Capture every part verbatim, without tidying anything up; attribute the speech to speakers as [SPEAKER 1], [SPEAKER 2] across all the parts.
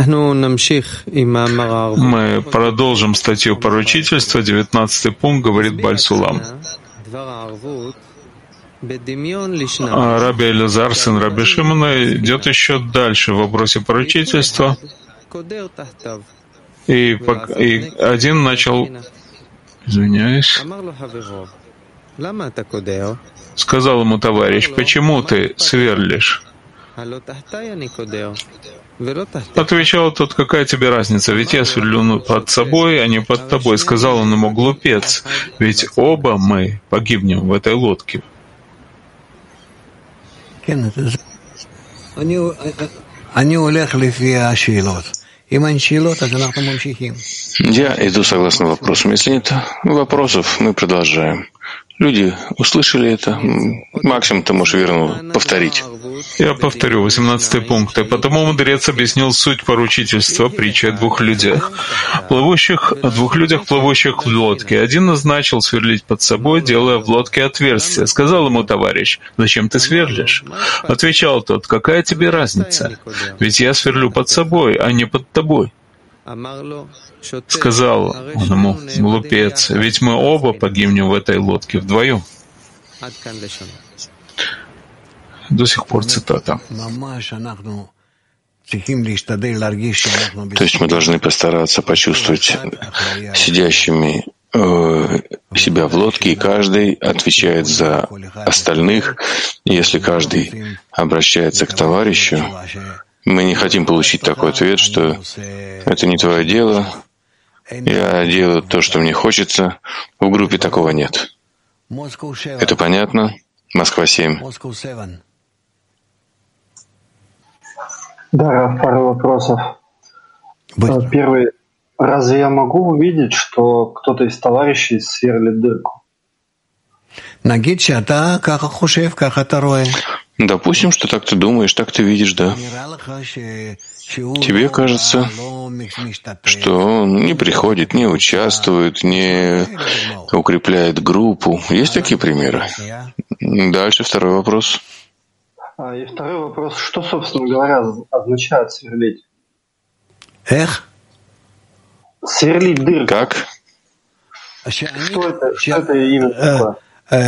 [SPEAKER 1] Мы продолжим статью поручительства. Девятнадцатый пункт говорит Баль Сулам. А Раби Элязар, сын Раби Шимона, идет еще дальше в вопросе поручительства. И, и один начал, извиняюсь, сказал ему товарищ: почему ты сверлишь? Отвечал тот: какая тебе разница, ведь я сверлю под собой, а не под тобой. Сказал он ему: глупец, ведь оба мы погибнем в этой лодке.
[SPEAKER 2] Я
[SPEAKER 3] иду согласно вопросам. Если нет вопросов, мы продолжаем. Люди услышали это. Максимум ты можешь вернуть, повторить.
[SPEAKER 1] Я повторю, восемнадцатый пункт. И потому мудрец объяснил суть поручительства притчи о двух людях, плывущих, о двух людях, плывущих в лодке. Один назначил сверлить под собой, делая в лодке отверстие. Сказал ему товарищ: зачем ты сверлишь? Отвечал тот: какая тебе разница? Ведь я сверлю под собой, а не под тобой. Сказал он ему: глупец, ведь мы оба погибнем в этой лодке вдвоем. До сих пор цитата.
[SPEAKER 3] То есть мы должны постараться почувствовать сидящими э, себя в лодке, и каждый отвечает за остальных. Если каждый обращается к товарищу, мы не хотим получить такой ответ, что это не твое дело, я делаю то, что мне хочется. В группе такого нет. Это понятно? Москва семь.
[SPEAKER 4] Да, пару вопросов. Первый. Разве я могу увидеть, что кто-то из товарищей сверлит дырку?
[SPEAKER 3] Допустим, что так ты думаешь, так ты видишь, да. Тебе кажется, что он не приходит, не участвует, не укрепляет группу. Есть такие примеры? Дальше второй вопрос.
[SPEAKER 4] И второй вопрос. Что, собственно говоря, означает сверлить?
[SPEAKER 2] Эх?
[SPEAKER 4] Сверлить дырку.
[SPEAKER 3] Как?
[SPEAKER 4] Что это, что это именно такое?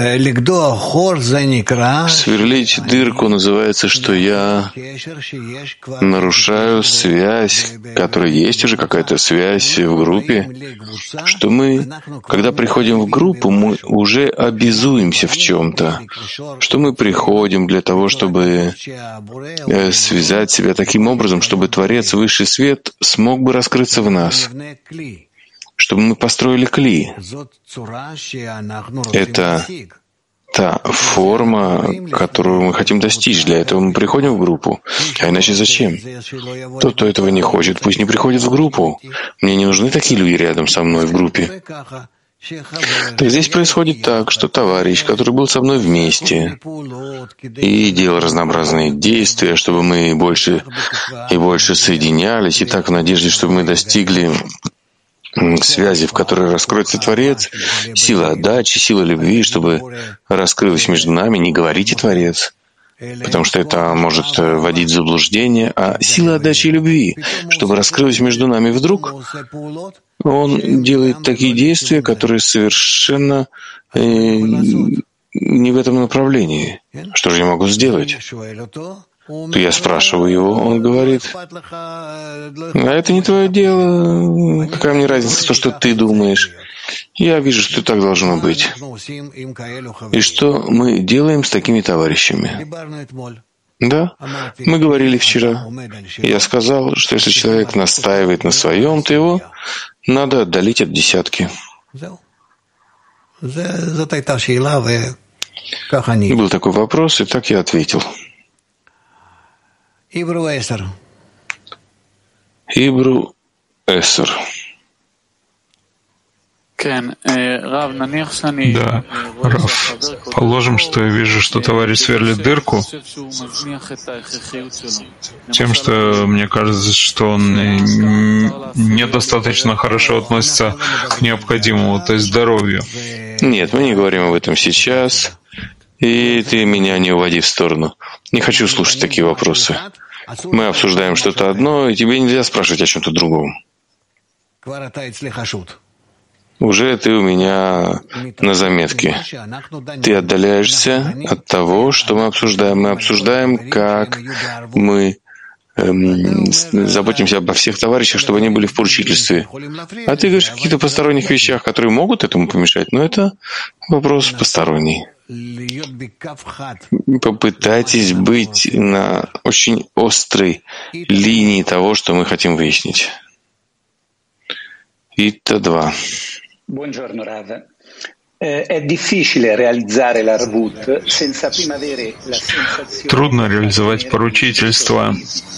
[SPEAKER 3] Сверлить дырку называется, что я нарушаю связь, которая есть уже какая-то связь в группе, что мы, когда приходим в группу, мы уже обязуемся в чем-то, что мы приходим для того, чтобы связать себя таким образом, чтобы Творец, Высший Свет, смог бы раскрыться в нас, чтобы мы построили кли. Это та форма, которую мы хотим достичь. Для этого мы приходим в группу. А иначе зачем? Тот, кто этого не хочет, пусть не приходит в группу. Мне не нужны такие люди рядом со мной в группе. Так здесь происходит так, что товарищ, который был со мной вместе и делал разнообразные действия, чтобы мы больше и больше соединялись, и так в надежде, чтобы мы достигли связи, в которой раскроется Творец, сила отдачи, сила любви, чтобы раскрылась между нами, не говорите Творец, потому что это может вводить в заблуждение, а сила отдачи и любви, чтобы раскрылась между нами. Вдруг он делает такие действия, которые совершенно э, не в этом направлении. Что же я могу сделать? То я спрашиваю его, он говорит: а это не твое дело, какая мне разница, то, что ты думаешь. Я вижу, что так должно быть. И что мы делаем с такими товарищами? Да, мы говорили вчера. Я сказал, что если человек настаивает на своем, то его надо отдалить от десятки. Был такой вопрос, и так я ответил.
[SPEAKER 2] Ибру Эсер.
[SPEAKER 3] Ибру Эсер.
[SPEAKER 1] Да, Рав, положим, что я вижу, что товарищ сверлит дырку тем, что мне кажется, что он недостаточно хорошо относится к необходимому, то есть здоровью.
[SPEAKER 3] Нет, мы не говорим об этом сейчас, и ты меня не уводи в сторону. Не хочу слушать такие вопросы. Мы обсуждаем что-то одно, и тебе нельзя спрашивать о чем-то другом. Уже ты у меня на заметке. Ты отдаляешься от того, что мы обсуждаем. Мы обсуждаем, как мы эм, заботимся обо всех товарищах, чтобы они были в поручительстве. А ты говоришь о каких-то посторонних вещах, которые могут этому помешать, но это вопрос посторонний. Попытайтесь быть на очень острой линии того, что мы хотим выяснить. Ита два.
[SPEAKER 5] Buongiorno Rav. È difficile realizzare l'arvut senza prima avere la sensazione.
[SPEAKER 1] Трудно реализовать поручительство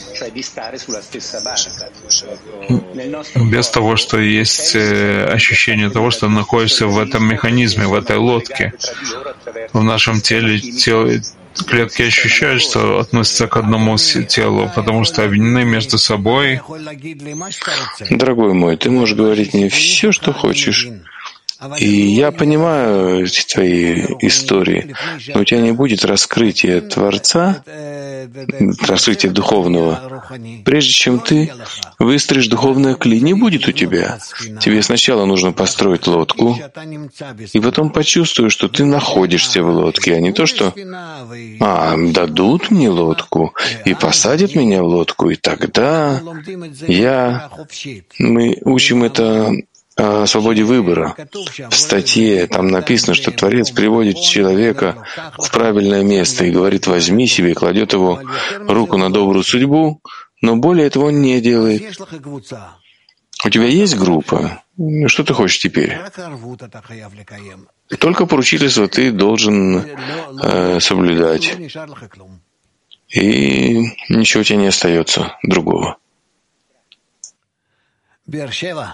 [SPEAKER 1] без того, что есть ощущение того, что находишься в этом механизме, в этой лодке. В нашем теле, теле клетки ощущают, что относятся к одному телу, потому что объединены между собой.
[SPEAKER 3] Дорогой мой, ты можешь говорить мне все, что хочешь. И я понимаю эти твои истории, но у тебя не будет раскрытия Творца, раскрытия духовного, прежде чем ты выстроишь духовное кли. Не будет у тебя. Тебе сначала нужно построить лодку, и потом почувствуешь, что ты находишься в лодке, а не то, что «а, дадут мне лодку и посадят меня в лодку, и тогда я...» Мы учим это о свободе выбора. В статье там написано, что Творец приводит человека в правильное место и говорит: возьми себе, кладет его руку на добрую судьбу, но более этого он не делает. У тебя есть группа? Что ты хочешь теперь? Только поручительство ты должен э, соблюдать. И ничего у тебя не остается другого. Бершева.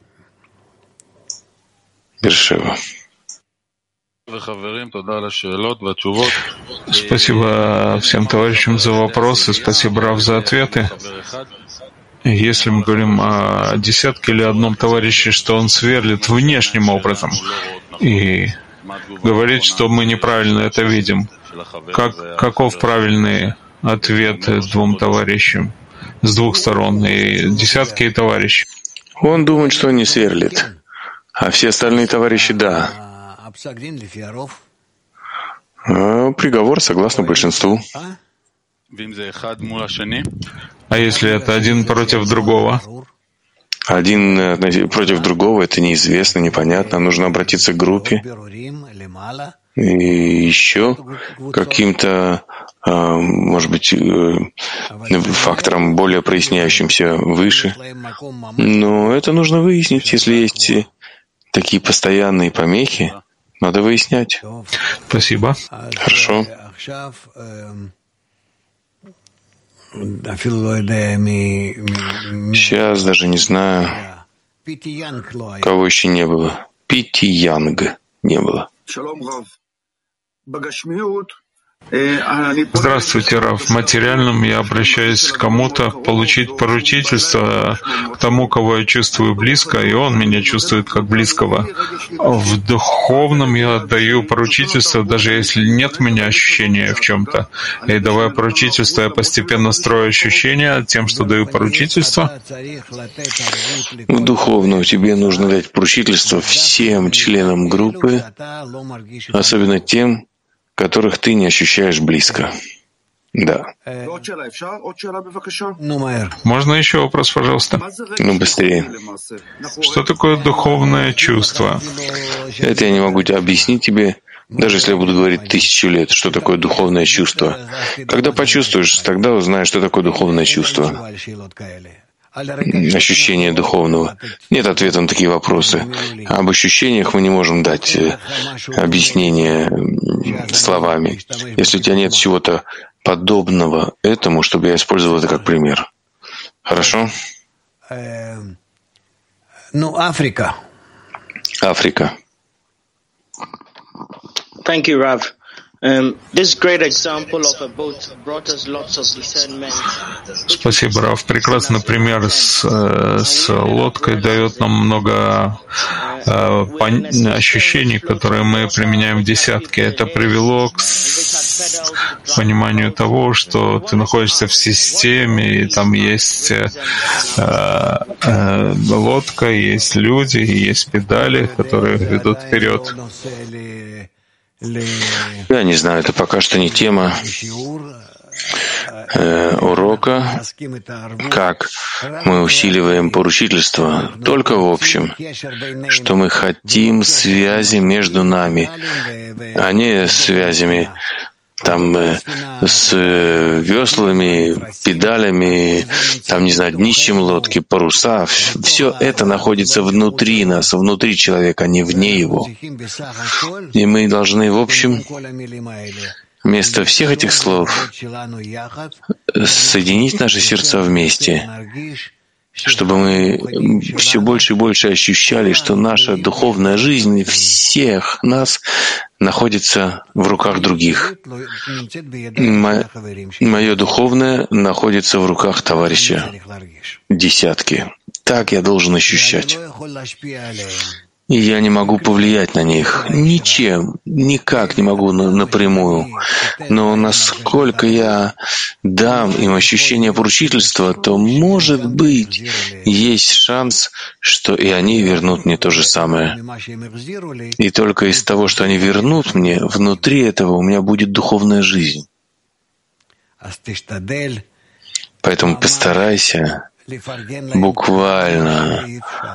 [SPEAKER 1] Спасибо всем товарищам за вопросы, спасибо, Рав, за ответы. Если мы говорим о десятке или одном товарище, что он сверлит внешним образом и говорит, что мы неправильно это видим, как, каков правильный ответ двум товарищам с двух сторон, и десятки и товарищи?
[SPEAKER 3] Он думает, что он не сверлит. А все остальные товарищи — да. Приговор согласно большинству.
[SPEAKER 1] А если это один против другого?
[SPEAKER 3] Один против другого — это неизвестно, непонятно. Нужно обратиться к группе. И еще каким-то, может быть, фактором более проясняющимся выше. Но это нужно выяснить, если есть такие постоянные помехи, надо выяснять.
[SPEAKER 1] Спасибо.
[SPEAKER 3] Хорошо. Сейчас даже не знаю, кого еще не было. Пити Янг не было.
[SPEAKER 1] Здравствуйте, Рав. В материальном я обращаюсь к кому-то получить поручительство к тому, кого я чувствую близко, и он меня чувствует как близкого. В духовном я отдаю поручительство, даже если нет у меня ощущения в чем-то. И давая поручительство, я постепенно строю ощущения тем, что даю поручительство.
[SPEAKER 3] В духовном тебе нужно дать поручительство всем членам группы, особенно тем, которых ты не ощущаешь близко. Да.
[SPEAKER 1] Можно еще вопрос, пожалуйста?
[SPEAKER 3] Ну, быстрее.
[SPEAKER 1] Что такое духовное чувство?
[SPEAKER 3] Это я не могу объяснить тебе, даже если я буду говорить тысячу лет, что такое духовное чувство. Когда почувствуешь, тогда узнаешь, что такое духовное чувство. Ощущение духовного. Нет ответа на такие вопросы. Об ощущениях мы не можем дать объяснение словами. Если у тебя нет чего-то подобного этому, чтобы я использовал это как пример. Хорошо?
[SPEAKER 2] Ну, Африка.
[SPEAKER 3] Африка.
[SPEAKER 6] Thank you, Rav. Um, this great example of a boat brought us lots of discernment.
[SPEAKER 1] Спасибо, Рав. Прекрасный пример с, с лодкой дает нам много э, пон... ощущений, которые мы применяем в десятке. Это привело к пониманию того, что ты находишься в системе, и там есть э, э, лодка, есть люди, есть педали, которые ведут вперед.
[SPEAKER 3] Я не знаю, это пока что не тема э, урока, как мы усиливаем поручительство, только в общем, что мы хотим связи между нами, а не связями там э, с э, веслами, педалями, там, не знаю, днищем лодки, паруса. Все это находится внутри нас, внутри человека, а не вне его. И мы должны, в общем, вместо всех этих слов соединить наши сердца вместе, чтобы мы все больше и больше ощущали, что наша духовная жизнь всех нас находится в руках других. Мое духовное находится в руках товарища десятки. Так я должен ощущать. И я не могу повлиять на них ничем, никак не могу напрямую. Но насколько я дам им ощущение поручительства, то, может быть, есть шанс, что и они вернут мне то же самое. И только из того, что они вернут мне, внутри этого у меня будет духовная жизнь. Поэтому постарайся буквально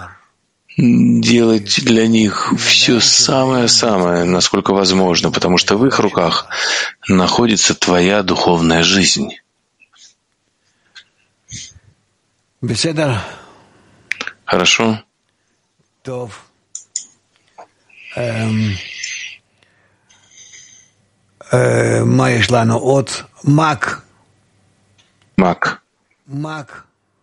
[SPEAKER 3] делать для них все самое-самое, насколько возможно, потому что в их руках находится твоя духовная жизнь. Хорошо?
[SPEAKER 2] Мак.
[SPEAKER 3] Мак.
[SPEAKER 2] Мак.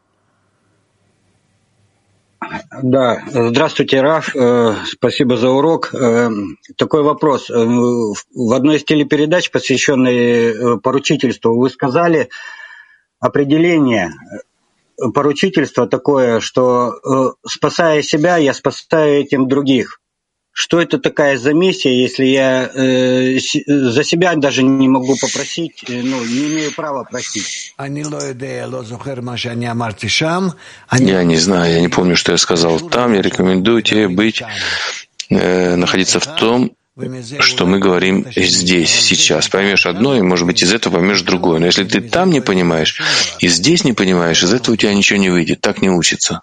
[SPEAKER 7] Да, здравствуйте, Раф. Спасибо за урок. Такой вопрос. В одной из телепередач, посвященной поручительству, вы сказали определение поручительства такое, что, спасая себя, я спасаю этим других. Что это такая за миссия, если я э, за себя даже не могу попросить, ну, не имею права просить?
[SPEAKER 3] Я не знаю, я не помню, что я сказал там. Я рекомендую тебе быть, э, находиться в том, что мы говорим здесь, сейчас. Поймешь одно, и, может быть, из этого поймешь другое. Но если ты там не понимаешь, и здесь не понимаешь, из этого у тебя ничего не выйдет. Так не учится.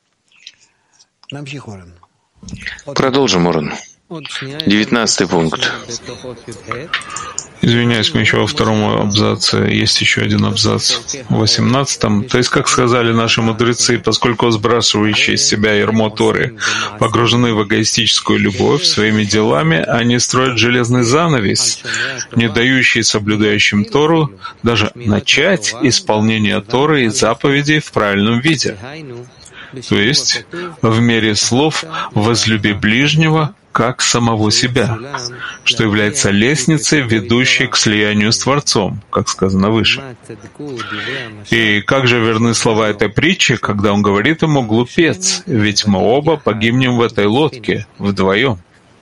[SPEAKER 3] Продолжим, Орен. Девятнадцатый пункт.
[SPEAKER 1] Извиняюсь, мы еще во втором абзаце. Есть еще один абзац. В восемнадцатом. То есть, как сказали наши мудрецы, поскольку сбрасывающие из себя ярмо Торы погружены в эгоистическую любовь своими делами, они строят железный занавес, не дающий соблюдающим Тору даже начать исполнение Торы и заповедей в правильном виде. То есть, в мере слов «возлюби ближнего, как самого себя», что является лестницей, ведущей к слиянию с Творцом, как сказано выше. И как же верны слова этой притчи, когда он говорит ему «глупец», ведь мы оба погибнем в этой лодке вдвоем.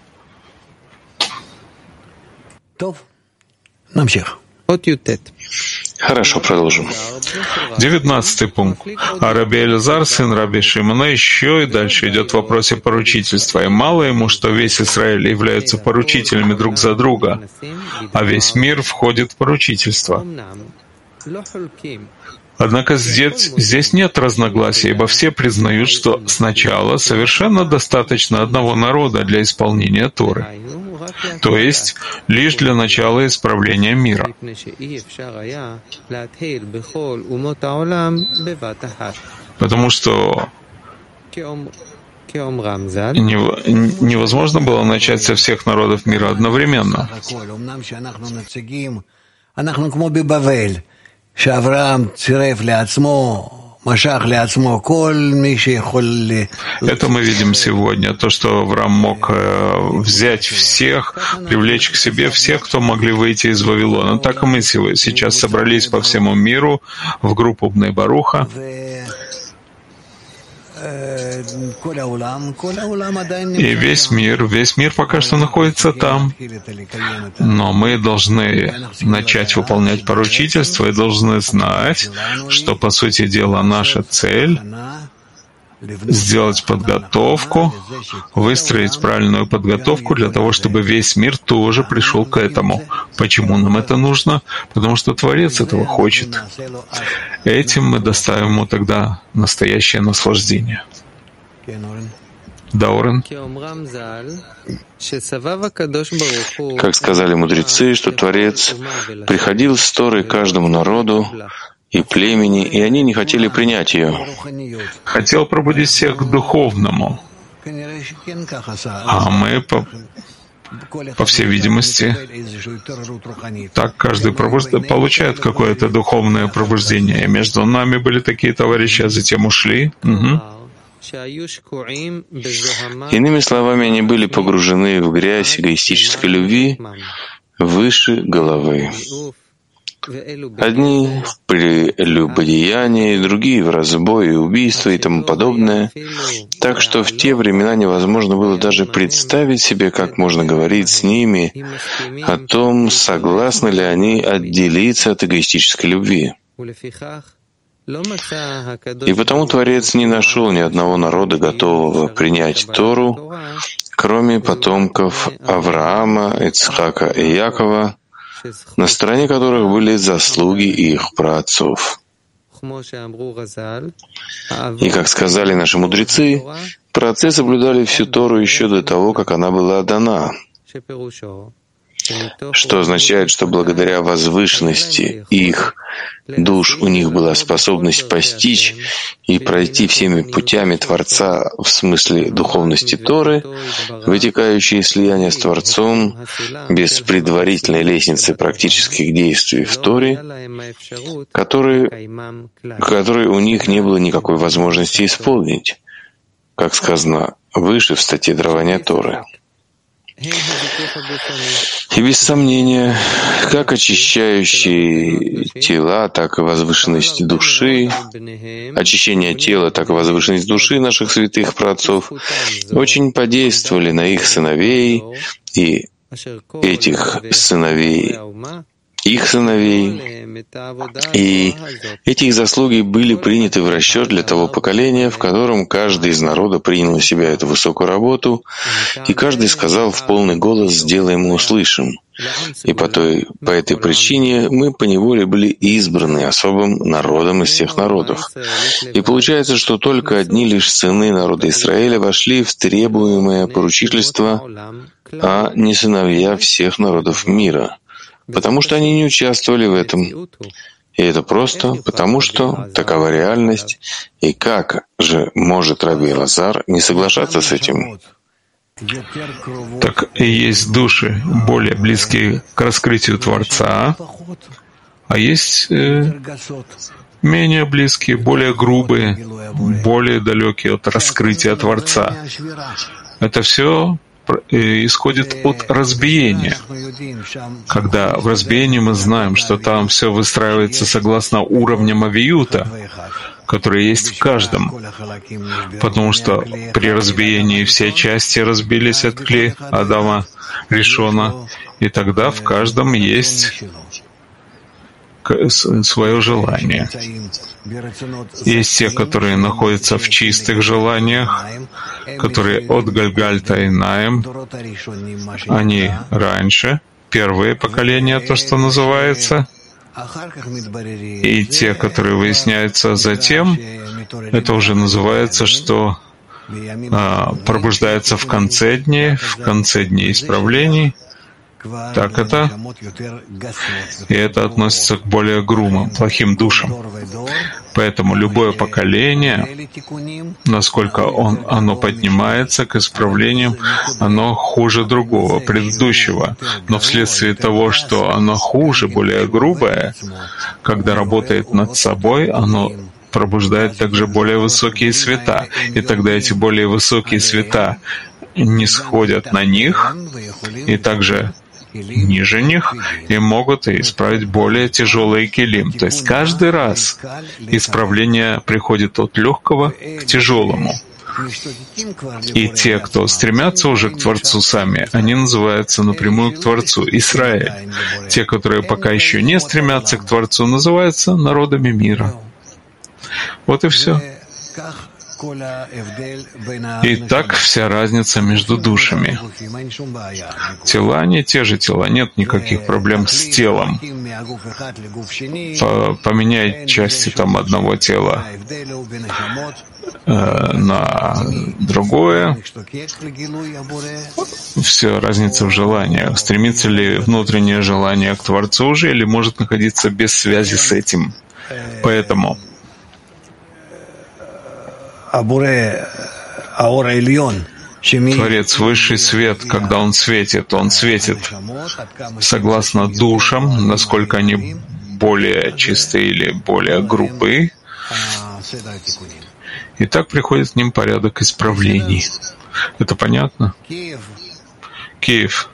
[SPEAKER 3] Хорошо, продолжим.
[SPEAKER 1] Девятнадцатый пункт. А Раби Элязар, сын Раби Шимона, еще и дальше идет в вопросе поручительства. И мало ему, что весь Израиль являются поручителями друг за друга, а весь мир входит в поручительство. Однако здесь, здесь нет разногласий, ибо все признают, что сначала совершенно достаточно одного народа для исполнения Торы, то есть лишь для начала исправления мира. Потому что невозможно было начать со всех народов мира одновременно. Это мы видим сегодня, то, что Авраам мог взять всех, привлечь к себе всех, кто могли выйти из Вавилона. Так и мы сейчас собрались по всему миру в группу Бней Баруха. И весь мир, весь мир пока что находится там. Но мы должны начать выполнять поручительство и должны знать, что, по сути дела, наша цель — сделать подготовку, выстроить правильную подготовку для того, чтобы весь мир тоже пришел к этому. Почему нам это нужно? Потому что Творец этого хочет. Этим мы доставим ему тогда настоящее наслаждение. Да, Орен?
[SPEAKER 3] Как сказали мудрецы, что Творец приходил с Торой каждому народу и племени, и они не хотели принять ее.
[SPEAKER 1] Хотел пробудить всех к духовному. А мы, по, по всей видимости, так каждый пробужд... получает какое-то духовное пробуждение. Между нами были такие товарищи, а затем ушли. Угу.
[SPEAKER 3] Иными словами, они были погружены в грязь эгоистической любви выше головы. Одни в прелюбодеянии, другие в разбое и убийство и тому подобное. Так что в те времена невозможно было даже представить себе, как можно говорить с ними о том, согласны ли они отделиться от эгоистической любви. И потому Творец не нашел ни одного народа, готового принять Тору, кроме потомков Авраама, Ицхака и Якова, на стороне которых были заслуги их праотцов. И, как сказали наши мудрецы, праотцы соблюдали всю Тору еще до того, как она была дана, что означает, что благодаря возвышенности их душ у них была способность постичь и пройти всеми путями Творца в смысле духовности Торы, вытекающие из слияния с Творцом без предварительной лестницы практических действий в Торе, которые, которые у них не было никакой возможности исполнить, как сказано выше в статье «Дарование Торы». И без сомнения, как очищающие тела, так и возвышенность души, очищение тела, так и возвышенность души наших святых праотцов очень подействовали на их сыновей и этих сыновей, их сыновей, и эти их заслуги были приняты в расчет для того поколения, в котором каждый из народа принял на себя эту высокую работу, и каждый сказал в полный голос «сделаем и услышим». И по, той, по этой причине мы поневоле были избраны особым народом из всех народов. И получается, что только одни лишь сыны народа Израиля вошли в требуемое поручительство, а не сыновья всех народов мира, потому что они не участвовали в этом. И это просто потому, что такова реальность. И как же может Раби Элазар не соглашаться с этим?
[SPEAKER 1] Так и есть души, более близкие к раскрытию Творца, а есть э, менее близкие, более грубые, более далекие от раскрытия Творца. Это все исходит от разбиения. Когда в разбиении мы знаем, что там все выстраивается согласно уровням авиюта, которые есть в каждом, потому что при разбиении все части разбились от кли Адама Ришона, и тогда в каждом есть свое желание. Есть те, которые находятся в чистых желаниях, которые от Гальгальта и Наим, они раньше, первые поколения, то, что называется, и те, которые выясняются затем, это уже называется, что а, пробуждается в конце дней, в конце дней исправлений. Так это, и это относится к более грубым, плохим душам. Поэтому любое поколение, насколько он, оно поднимается к исправлениям, оно хуже другого, предыдущего. Но вследствие того, что оно хуже, более грубое, когда работает над собой, оно пробуждает также более высокие света. И тогда эти более высокие света не сходят на них, и также ниже них, и могут исправить более тяжелые килим. То есть каждый раз исправление приходит от легкого к тяжелому. И те, кто стремятся уже к Творцу сами, они называются напрямую к Творцу Израиль. Те, которые пока еще не стремятся к Творцу, называются народами мира. Вот и все. И так вся разница между душами. Тела не те же тела, нет никаких проблем с телом. Поменять части там одного тела э, на другое. Все разница в желаниях. Стремится ли внутреннее желание к Творцу уже или может находиться без связи с этим. Поэтому Творец, высший свет, когда Он светит, Он светит согласно душам, насколько они более чистые или более грубые. И так приходит к ним порядок исправлений. Это понятно? Киев.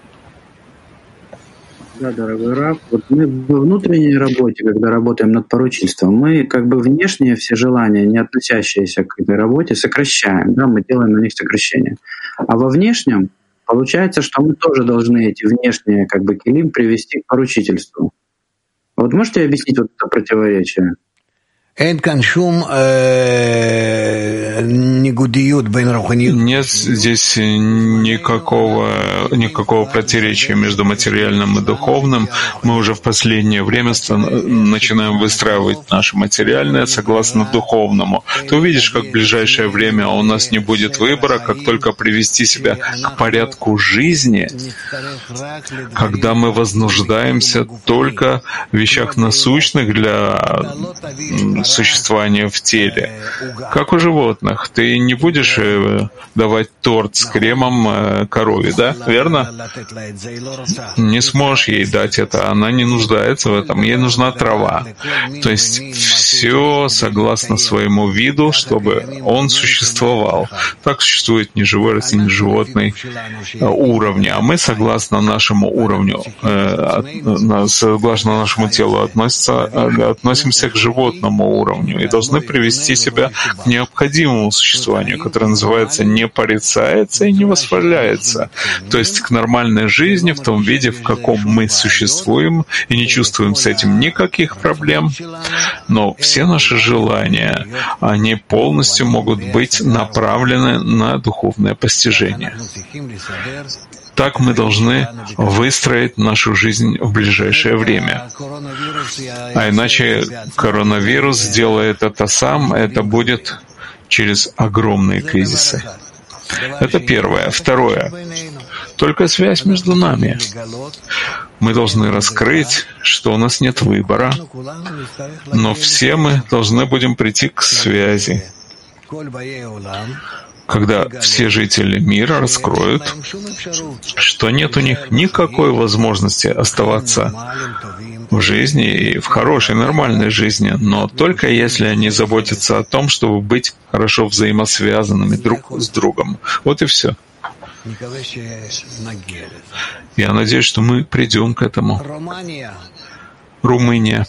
[SPEAKER 8] Да, дорогой Рав, вот мы во внутренней работе, когда работаем над поручительством, мы как бы внешние все желания, не относящиеся к этой работе, сокращаем, да, мы делаем на них сокращение. А во внешнем получается, что мы тоже должны эти внешние как бы килим привести к поручительству. Вот можете объяснить вот это противоречие?
[SPEAKER 1] Нет здесь никакого, никакого противоречия между материальным и духовным. Мы уже в последнее время начинаем выстраивать наше материальное согласно духовному. Ты увидишь, как в ближайшее время у нас не будет выбора, как только привести себя к порядку жизни, когда мы вознуждаемся только в вещах насущных для существования в теле. Как у животных. Ты не будешь давать торт с кремом корове, да? Верно? Не сможешь ей дать это. Она не нуждается в этом. Ей нужна трава. То есть все согласно своему виду, чтобы он существовал. Так существует неживой растительный животный уровни. А мы согласно нашему уровню, согласно нашему телу относимся, относимся к животному уровню и должны привести себя к необходимому существованию, которое называется «не порицается и не восхваляется», то есть к нормальной жизни в том виде, в каком мы существуем, и не чувствуем с этим никаких проблем. Но все наши желания, они полностью могут быть направлены на духовное постижение. Так мы должны выстроить нашу жизнь в ближайшее время. А иначе коронавирус сделает это сам, это будет через огромные кризисы. Это первое. Второе. Только связь между нами. Мы должны раскрыть, что у нас нет выбора, но все мы должны будем прийти к связи, когда все жители мира раскроют, что нет у них никакой возможности оставаться в жизни и в хорошей, нормальной жизни, но только если они заботятся о том, чтобы быть хорошо взаимосвязанными друг с другом. Вот и все. Я надеюсь, что мы придем к этому. Румыния.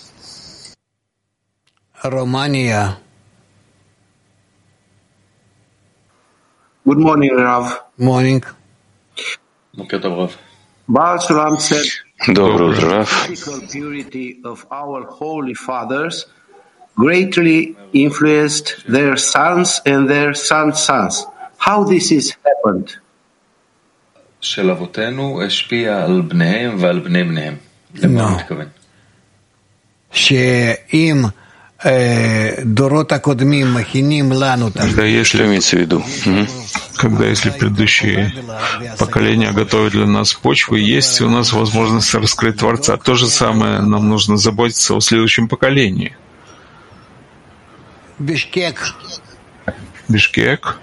[SPEAKER 2] Румыния.
[SPEAKER 9] Good morning, Rav.
[SPEAKER 2] Morning.
[SPEAKER 9] Baal Shulam said,
[SPEAKER 3] Доброе утро, Рав.
[SPEAKER 9] purity of our holy fathers greatly influenced their sons and their sons' sons. How this is happened?
[SPEAKER 10] של אבותינו השפיע על בניהם ועל בני בניהם. למה הוא מתכוון?
[SPEAKER 2] שאם דורות הקודמים מכינים לנו,
[SPEAKER 3] Когда если имеется в виду,
[SPEAKER 1] когда если предыдущие поколения готовят для нас почву, есть у нас возможность раскрыть Творца. То же самое нам нужно заботиться о следующем поколении.
[SPEAKER 2] Бишкек.
[SPEAKER 1] Бишкек.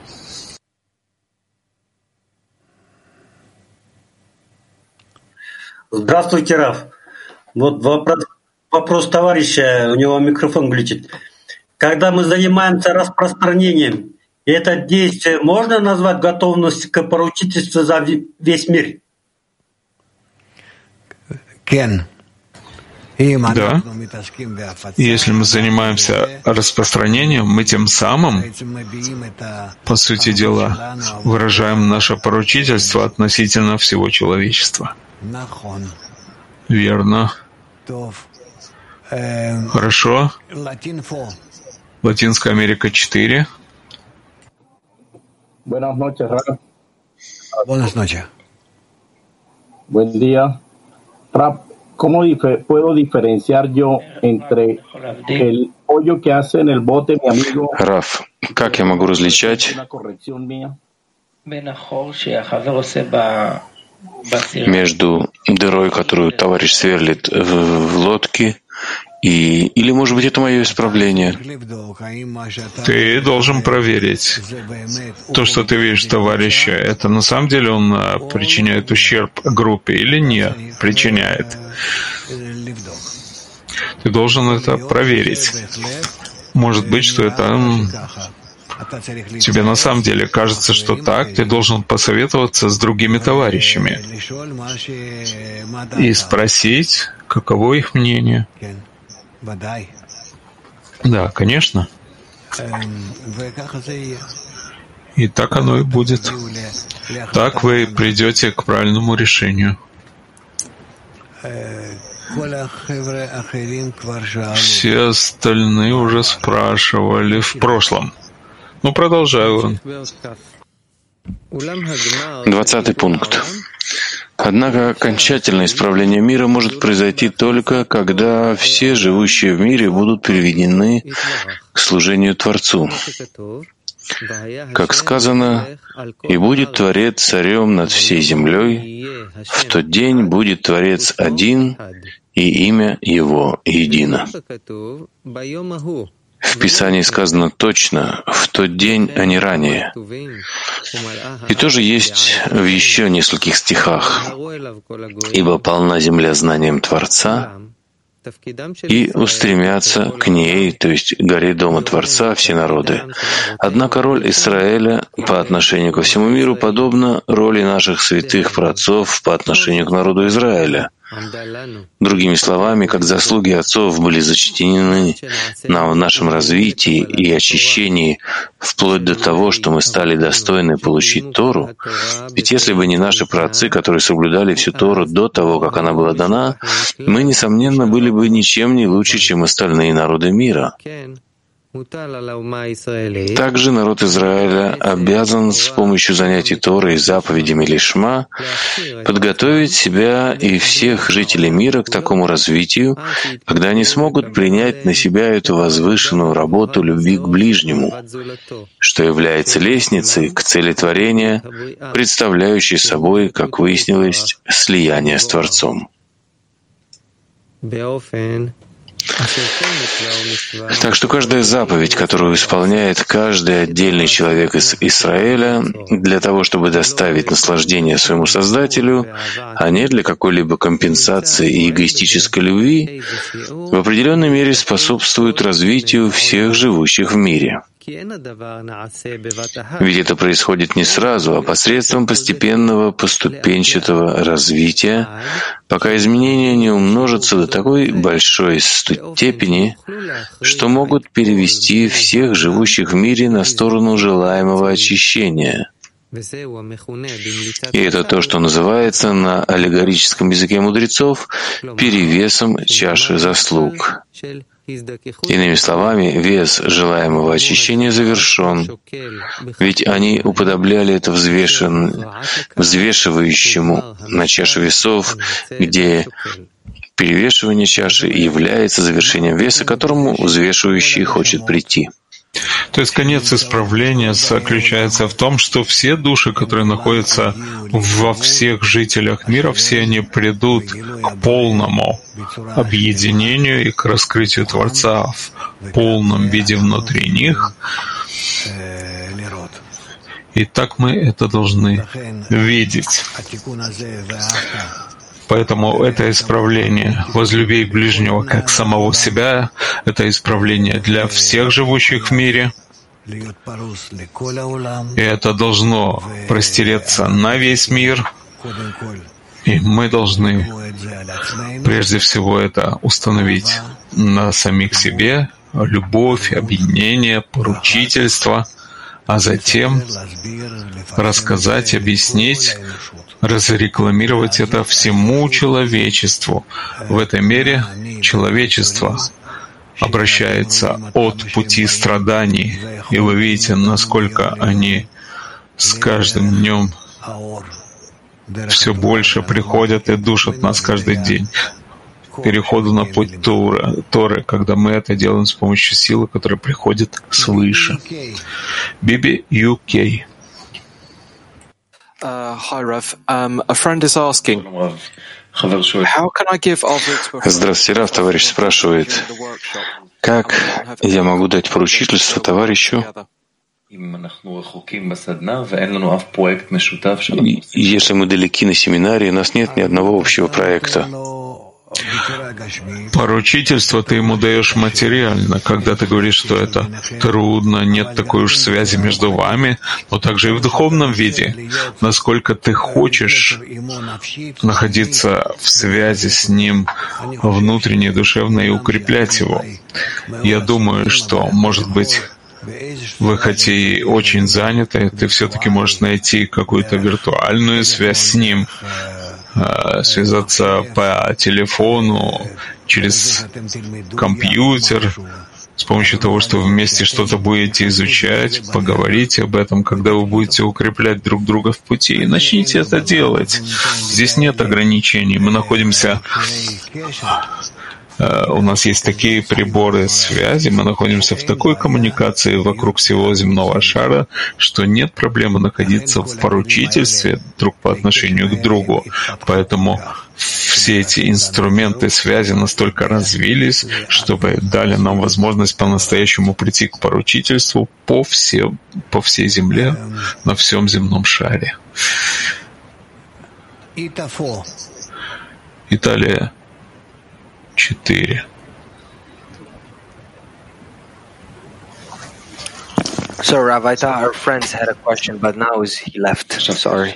[SPEAKER 7] Здравствуйте, Раф. Вот вопрос, вопрос товарища, у него микрофон глючит. Когда мы занимаемся распространением, это действие можно назвать готовностью к поручительству за весь мир?
[SPEAKER 2] Кен.
[SPEAKER 1] Да. Если мы занимаемся распространением, мы тем самым, по сути дела, выражаем наше поручительство относительно всего человечества. Верно. Хорошо. Латинская Америка четыре.
[SPEAKER 11] Buenas noches, Rap.
[SPEAKER 2] Buenas noches.
[SPEAKER 11] Buen día. Rap, ¿cómo dif- puedo diferenciar yo entre el hoyo que hace en el bote mi amigo?
[SPEAKER 3] Раф, как я могу различать
[SPEAKER 11] Una corrección mía.
[SPEAKER 3] между дырой, которую товарищ сверлит в, в лодке, и или, может быть, это мое исправление?
[SPEAKER 1] Ты должен проверить. То, что ты видишь товарища, это на самом деле он а, причиняет ущерб группе или не причиняет? Ты должен это проверить. Может быть, что это м, тебе на самом деле кажется, что так, ты должен посоветоваться с другими товарищами и спросить, каково их мнение. Да, конечно. И так оно и будет. Так вы придете к правильному решению. Все остальные уже спрашивали в прошлом. Ну, продолжаю.
[SPEAKER 3] Двадцатый пункт. Однако окончательное исправление мира может произойти только, когда все живущие в мире будут приведены к служению Творцу. Как сказано, «И будет Творец царем над всей землей, в тот день будет Творец один, и имя Его едино». В Писании сказано точно «в тот день, а не ранее». И тоже есть в еще нескольких стихах «Ибо полна земля знанием Творца, и устремятся к ней, то есть горе дома Творца, все народы». Однако роль Израиля по отношению ко всему миру подобна роли наших святых праотцов по отношению к народу Израиля. Другими словами, как заслуги отцов были зачтены нам в нашем развитии и очищении вплоть до того, что мы стали достойны получить Тору, ведь если бы не наши праотцы, которые соблюдали всю Тору до того, как она была дана, мы, несомненно, были бы ничем не лучше, чем остальные народы мира. Также народ Израиля обязан с помощью занятий Торой и заповедями Лишма подготовить себя и всех жителей мира к такому развитию, когда они смогут принять на себя эту возвышенную работу любви к ближнему, что является лестницей к цели творения, представляющей собой, как выяснилось, слияние с Творцом. Так что каждая заповедь, которую исполняет каждый отдельный человек из Израиля для того, чтобы доставить наслаждение своему Создателю, а не для какой-либо компенсации и эгоистической любви, в определенной мере способствует развитию всех живущих в мире. Ведь это происходит не сразу, а посредством постепенного поступенчатого развития, пока изменения не умножатся до такой большой степени, что могут перевести всех живущих в мире на сторону желаемого очищения. И это то, что называется на аллегорическом языке мудрецов перевесом чаши заслуг. Иными словами, вес желаемого очищения завершен, ведь они уподобляли это взвешен... взвешивающему на чаше весов, где перевешивание чаши является завершением веса, к которому взвешивающий хочет прийти.
[SPEAKER 1] То есть конец исправления заключается в том, что все души, которые находятся во всех жителях мира, все они придут к полному объединению и к раскрытию Творца в полном виде внутри них. И так мы это должны видеть. Поэтому это исправление возлюби ближнего как самого себя, это исправление для всех живущих в мире. И это должно простереться на весь мир. И мы должны прежде всего это установить на самих себе, любовь, объединение, поручительство, а затем рассказать, объяснить, разрекламировать это всему человечеству. В этой мере человечество обращается от пути страданий, и вы видите, насколько они с каждым днем все больше приходят и душат нас каждый день к переходу на путь Торы, Торы, когда мы это делаем с помощью силы, которая приходит свыше. Биби ю кей.
[SPEAKER 12] Uh, hi, Rav. Um, a friend is asking, how can I give Arvut?
[SPEAKER 3] Здравствуйте, Рав. Товарищ спрашивает, как я могу дать поручительство товарищу, если мы далеки на семинаре, у нас нет ни одного общего проекта?
[SPEAKER 1] Поручительство ты ему даешь материально, когда ты говоришь, что это трудно, нет такой уж связи между вами, но также и в духовном виде. Насколько ты хочешь находиться в связи с ним внутренне, душевно и укреплять его. Я думаю, что, может быть, вы хоть и очень заняты, ты все-таки можешь найти какую-то виртуальную связь с ним, связаться по телефону, через компьютер, с помощью того, что вы вместе что-то будете изучать, поговорите об этом, когда вы будете укреплять друг друга в пути. И начните это делать. Здесь нет ограничений. Мы находимся... У нас есть такие приборы связи, мы находимся в такой коммуникации вокруг всего земного шара, что нет проблемы находиться в поручительстве друг по отношению к другу. Поэтому все эти инструменты связи настолько развились, чтобы дали нам возможность по-настоящему прийти к поручительству по, все, по всей земле, на всем земном шаре. Италия. Четыре.
[SPEAKER 12] So, Rav, I thought our friends had a question, but now he left. Sorry.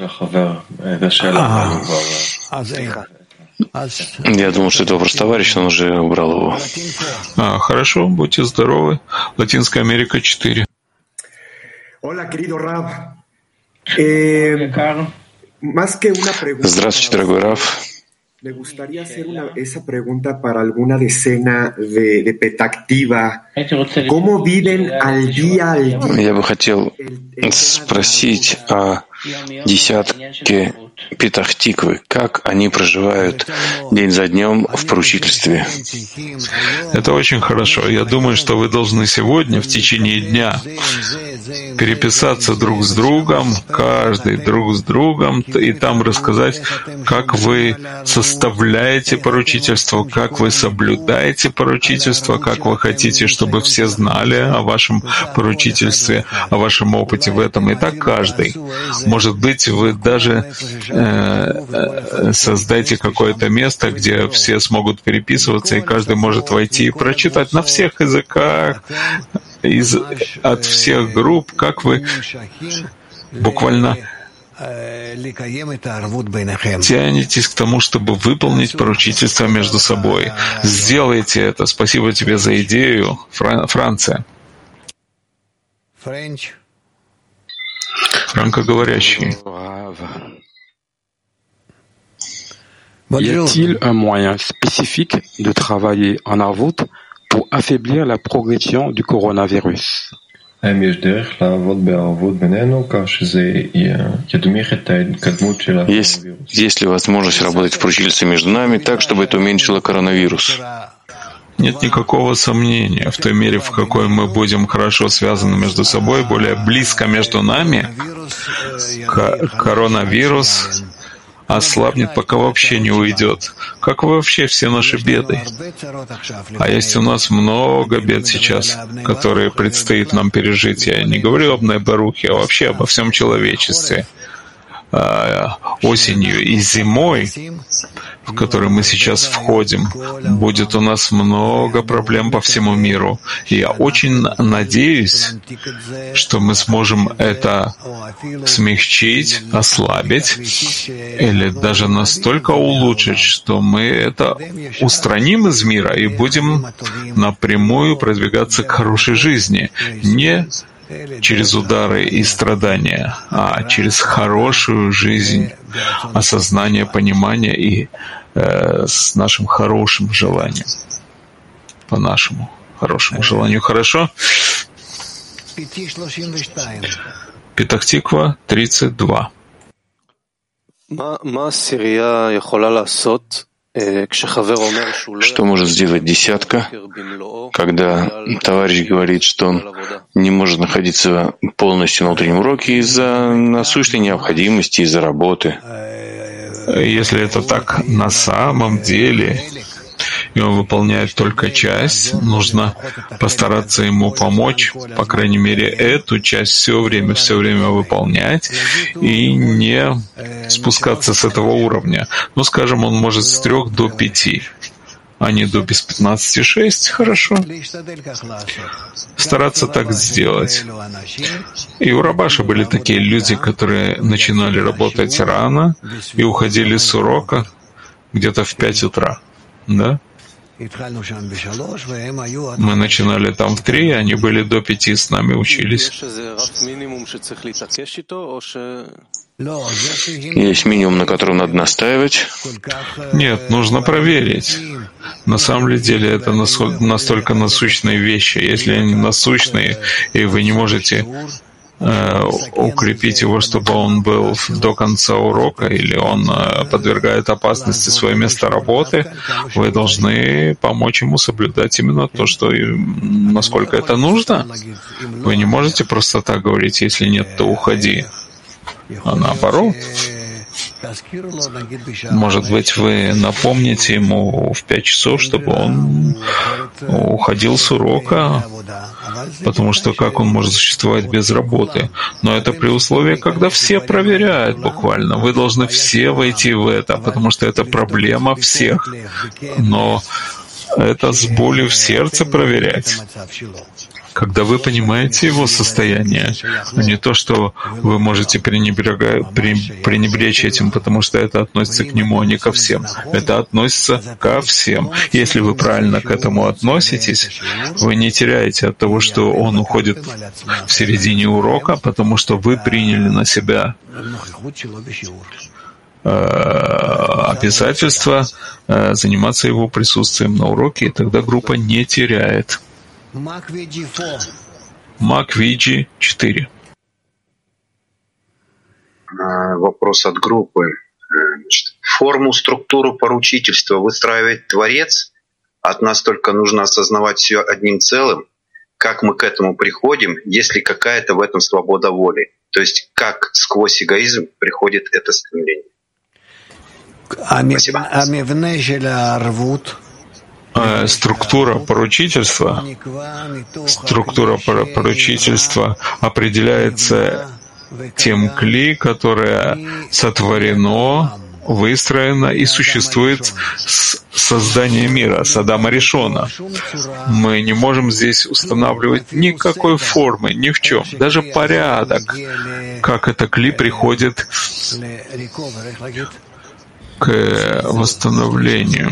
[SPEAKER 3] Я думал, что это вопрос товарища, он уже убрал его.
[SPEAKER 1] А, хорошо, будьте здоровы. Латинская Америка четыре.
[SPEAKER 3] Здравствуйте, дорогой Рав.
[SPEAKER 13] Me gustaría hacer una, esa pregunta para alguna decena de, de Petactiva. ¿Cómo viven al día al día?
[SPEAKER 3] Я бы хотел спросить о десятке Петах-Тиквы. Как они проживают день за днем в поручительстве?
[SPEAKER 1] Это очень хорошо. Я думаю, что вы должны сегодня, в течение дня, переписаться друг с другом, каждый друг с другом, и там рассказать, как вы составляете поручительство, как вы соблюдаете поручительство, как вы хотите, чтобы все знали о вашем поручительстве, о вашем опыте в этом. И так каждый. Может быть, вы даже э, создайте какое-то место, где все смогут переписываться, и каждый может войти и прочитать на всех языках, из, от всех групп, как вы буквально тянетесь к тому, чтобы выполнить поручительство между собой. Сделайте это. Спасибо тебе за идею, Фран- Франция. Франкоговорящий.
[SPEAKER 14] Y a-t-il un moyen spécifique de travailler en Arvut pour affaiblir la progression du coronavirus?
[SPEAKER 3] Есть, есть ли возможность работать в поручительстве между нами так, чтобы это уменьшило коронавирус?
[SPEAKER 1] Нет никакого сомнения в той мере, в какой мы будем хорошо связаны между собой, более близко между нами, коронавирус ослабнет, пока вообще не уйдет, как вообще все наши беды. А есть у нас много бед сейчас, которые предстоит нам пережить. Я не говорю об Небарухе, а вообще обо всем человечестве. Осенью и зимой в который мы сейчас входим, будет у нас много проблем по всему миру. И я очень надеюсь, что мы сможем это смягчить, ослабить или даже настолько улучшить, что мы это устраним из мира и будем напрямую продвигаться к хорошей жизни. Не через удары и страдания, а через хорошую жизнь, осознание, понимание и э, с нашим хорошим желанием. По нашему хорошему желанию. Хорошо? Петах-Тиква, тридцать два.
[SPEAKER 3] Что может сделать десятка, когда товарищ говорит, что он не может находиться полностью на утреннем уроке из-за насущной необходимости, из-за работы?
[SPEAKER 1] Если это так на самом деле, и он выполняет только часть, нужно постараться ему помочь, по крайней мере, эту часть все время, все время выполнять и не спускаться с этого уровня. Ну, скажем, он может с трех до пяти, а не до без пятнадцати шесть, хорошо. Стараться так сделать. И у Рабаша были такие люди, которые начинали работать рано и уходили с урока где-то в пять утра. Да? Мы начинали там в три, они были до пяти с нами, учились.
[SPEAKER 3] Есть минимум, на котором надо настаивать?
[SPEAKER 1] Нет, нужно проверить. На самом деле это настолько насущные вещи. Если они насущные, и вы не можете укрепить его, чтобы он был до конца урока, или он подвергает опасности свое место работы, вы должны помочь ему соблюдать именно то, что насколько это нужно. Вы не можете просто так говорить, если нет, то уходи. А наоборот. Может быть, вы напомните ему в пять часов, чтобы он уходил с урока, потому что как он может существовать без работы? Но это при условии, когда все проверяют буквально. Вы должны все войти в это, потому что это проблема всех. Но это с болью в сердце проверять. Когда вы понимаете его состояние, а не то, что вы можете пренебречь этим, потому что это относится к нему, а не ко всем. Это относится ко всем. Если вы правильно к этому относитесь, вы не теряете от того, что он уходит в середине урока, потому что вы приняли на себя обязательство заниматься его присутствием на уроке, и тогда группа не теряет. Маквиджи четыре.
[SPEAKER 15] Вопрос от группы. Значит, форму, структуру поручительства выстраивает Творец. От нас только нужно осознавать все одним целым. Как мы к этому приходим, есть ли какая-то в этом свобода воли? То есть как сквозь эгоизм приходит это стремление? Спасибо.
[SPEAKER 1] Структура поручительства, структура поручительства определяется тем кли, которое сотворено, выстроено и существует с создания мира, с Адама Ришона. Мы не можем здесь устанавливать никакой формы, ни в чем, даже порядок, как это кли приходит к восстановлению.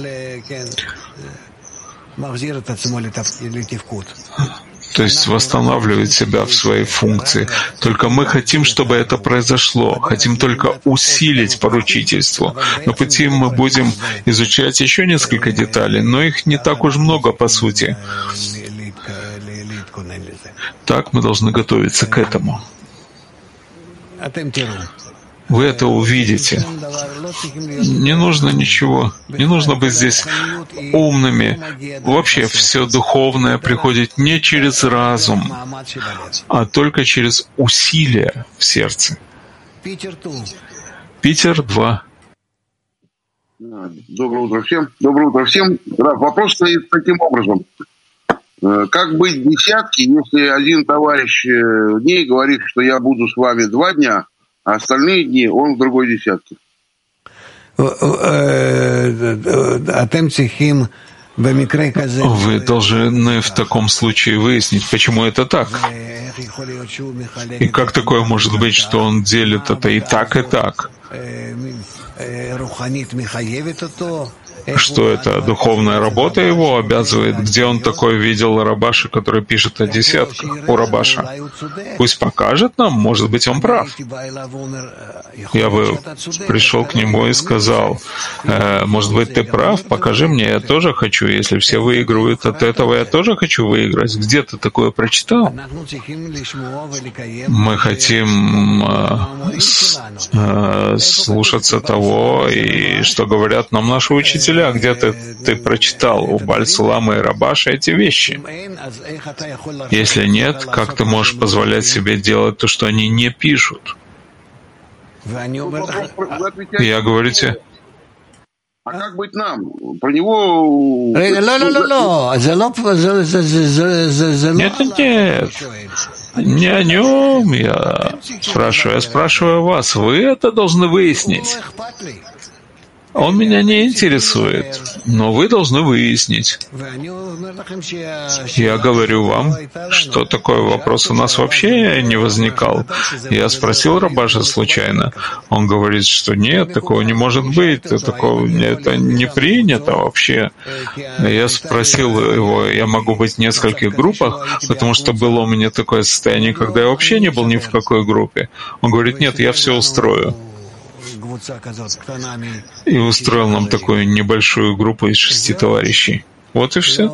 [SPEAKER 1] То есть восстанавливает себя в своей функции. Только мы хотим, чтобы это произошло. Хотим только усилить поручительство. На пути мы будем изучать еще несколько деталей, но их не так уж много по сути. Так мы должны готовиться к этому. Вы это увидите. Не нужно ничего. Не нужно быть здесь умными. Вообще все духовное приходит не через разум, а только через усилия в сердце. Питер два.
[SPEAKER 16] Доброе утро всем. Доброе утро всем. Вопрос стоит таким образом. Как быть десятки, если один товарищ дней говорит, что я буду с вами два дня, а остальные дни он в другой десятке?
[SPEAKER 1] Вы должны в таком случае выяснить, почему это так. И как такое может быть, что он делит это и так, и так? Что это духовная работа его обязывает? Где он такое видел Рабаша, который пишет о десятках у Рабаша? Пусть покажет нам, может быть, он прав. Я бы пришел к нему и сказал, э, может быть, ты прав, покажи мне, я тоже хочу. Если все выигрывают от этого, я тоже хочу выиграть. Где ты такое прочитал? Мы хотим э, с, э, слушаться того, и что говорят нам наши учителя. Где ты, ты прочитал у Баль-Сулама и Рабаша эти вещи? Если нет, как ты можешь позволять себе делать то, что они не пишут? Я говорю тебе,
[SPEAKER 16] а как быть нам? Про него...
[SPEAKER 1] Нет, нет, нет. Не о нем я спрашиваю, я спрашиваю вас. Вы это должны выяснить. Он меня не интересует, но вы должны выяснить. Я говорю вам, что такой вопрос у нас вообще не возникал. Я спросил Рабаша случайно. Он говорит, что нет, такого не может быть, такого, это не принято вообще. Я спросил его, я могу быть в нескольких группах, потому что было у меня такое состояние, когда я вообще не был ни в какой группе. Он говорит, нет, я все устрою. И устроил нам такую небольшую группу из шести товарищей. Вот и все.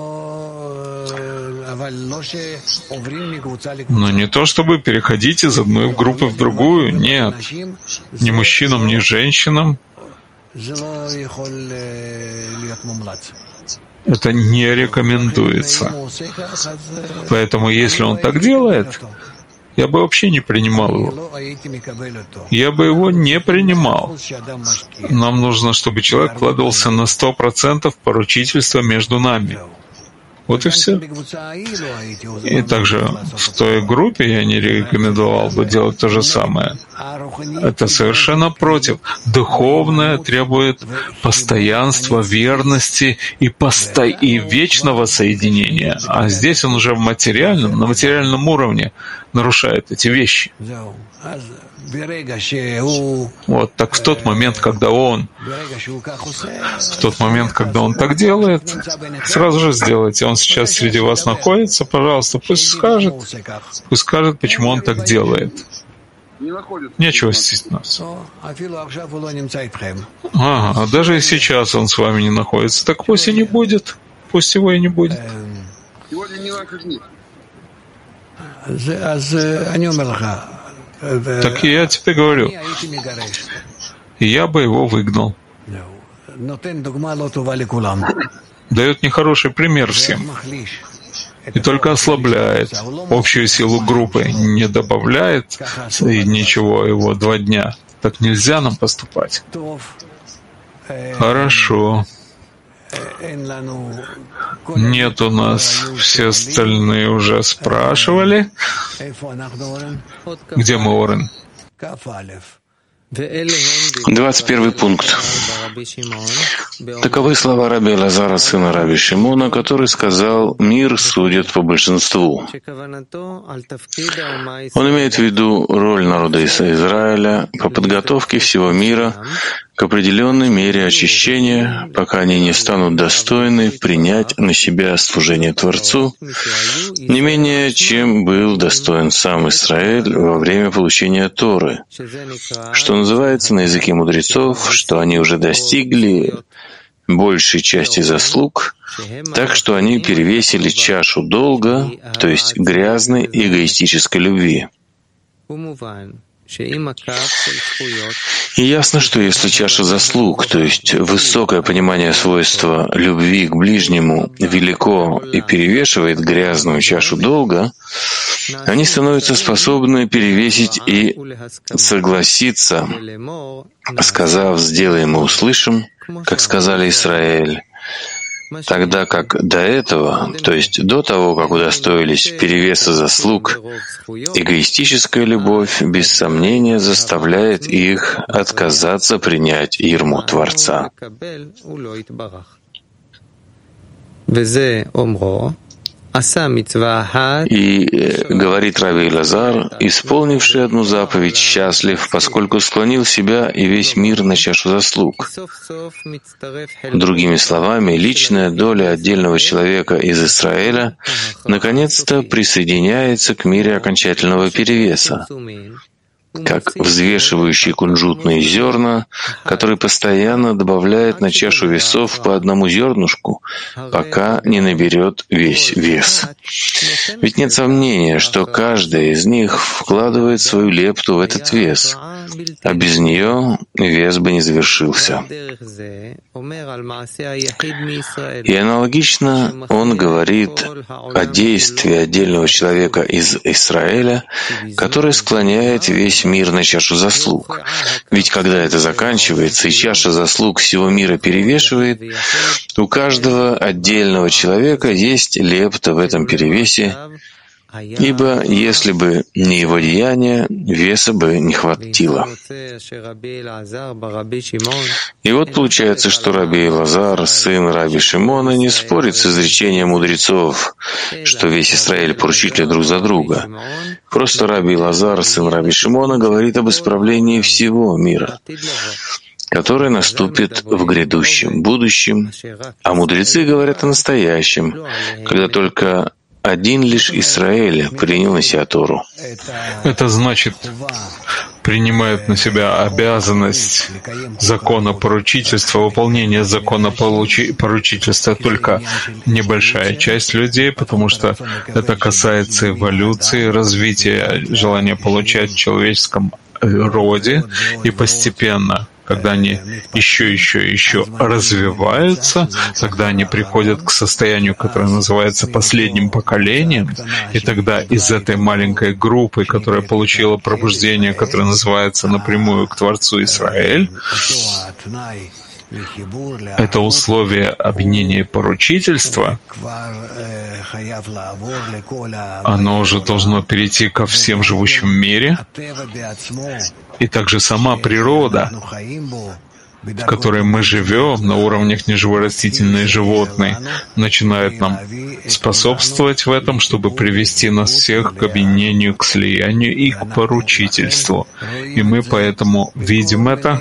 [SPEAKER 1] Но не то, чтобы переходить из одной группы в другую. Нет. Ни мужчинам, ни женщинам. Это не рекомендуется. Поэтому, если он так делает, я бы вообще не принимал его. Я бы его не принимал. Нам нужно, чтобы человек вкладывался на сто процентов поручительства между нами. Вот и все. И также в той группе я не рекомендовал бы делать то же самое. Это совершенно против. Духовное требует постоянства, верности и, посто... и вечного соединения. А здесь он уже в материальном, на материальном уровне нарушает эти вещи. Вот так в тот момент, когда он, в тот момент, когда он так делает, сразу же сделайте. Он сейчас среди вас находится, пожалуйста, пусть скажет, пусть скажет, почему он так делает. Нечего стесняться. Ага, а даже и сейчас он с вами не находится, так пусть и не будет, пусть его и не будет.
[SPEAKER 16] Сегодня не наши дни.
[SPEAKER 1] Так я тебе говорю, я бы его выгнал. Дает нехороший пример всем. И только ослабляет общую силу группы, не добавляет и ничего его два дня. Так нельзя нам поступать. Хорошо. Нет у нас, все остальные уже спрашивали. Где мы, Орен?
[SPEAKER 3] двадцать первый пункт. Таковы слова раби Элазара, сына раби Шимона, который сказал: «Мир судит по большинству». Он имеет в виду роль народа Израиля по подготовке всего мира к определенной мере очищения, пока они не станут достойны принять на себя служение Творцу, не менее, чем был достоин сам Израиль во время получения Торы, что называется на языке мудрецов, что они уже достигли большей части заслуг, так что они перевесили чашу долга, то есть грязной эгоистической любви. И ясно, что если чаша заслуг, то есть высокое понимание свойства любви к ближнему, велико и перевешивает грязную чашу долга, они становятся способны перевесить и согласиться, сказав: «Сделаем и услышим», как сказали Израиль, Тогда как до этого, то есть до того, как удостоились перевеса заслуг, эгоистическая любовь, без сомнения, заставляет их отказаться принять ирму Творца. И, говорит Раби Элазар, исполнивший одну заповедь счастлив, поскольку склонил себя и весь мир на чашу заслуг. Другими словами, личная доля отдельного человека из Израиля наконец-то присоединяется к мере окончательного перевеса, как взвешивающий кунжутные зерна, который постоянно добавляет на чашу весов по одному зернышку, пока не наберет весь вес. Ведь нет сомнения, что каждый из них вкладывает свою лепту в этот вес, а без нее вес бы не завершился. И аналогично он говорит о действии отдельного человека из Израиля, который склоняет весь мир на чашу заслуг. Ведь когда это заканчивается и чаша заслуг всего мира перевешивает, у каждого отдельного человека есть лепта в этом перевесе, ибо если бы не его деяния, веса бы не хватило. И вот получается, что Раби Элазар, сын Раби Шимона, не спорит с изречением мудрецов, что весь Израиль поручители друг за друга. Просто Раби Элазар, сын Раби Шимона, говорит об исправлении всего мира, который наступит в грядущем будущем, а мудрецы говорят о настоящем, когда только один лишь Израиль принял на себя Тору.
[SPEAKER 1] Это значит, принимает на себя обязанность закона поручительства, выполнения закона поручительства только небольшая часть людей, потому что это касается эволюции, развития, желания получать в человеческом роде, и постепенно, когда они еще, еще, еще развиваются, тогда они приходят к состоянию, которое называется последним поколением, и тогда из этой маленькой группы, которая получила пробуждение, которое называется напрямую к Творцу Израиль, это условие объединения и поручительства, оно уже должно перейти ко всем живущим в мире, и также сама природа, в которой мы живем на уровнях неживой растительной и животной, начинает нам способствовать в этом, чтобы привести нас всех к объединению, к слиянию и к поручительству. И мы поэтому видим это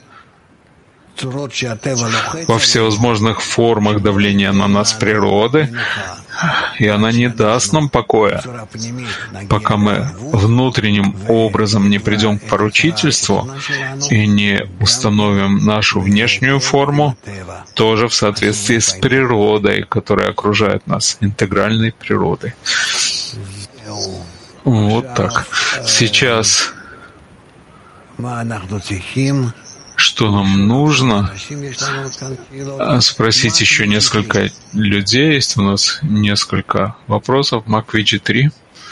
[SPEAKER 1] во всевозможных формах давления на нас природы, и она не даст нам покоя, пока мы внутренним образом не придем к поручительству и не установим нашу внешнюю форму, тоже в соответствии с природой, которая окружает нас, интегральной природой. Вот так. Сейчас что нам нужно? Спросить еще несколько людей. Есть у нас несколько вопросов. Маквиджи три.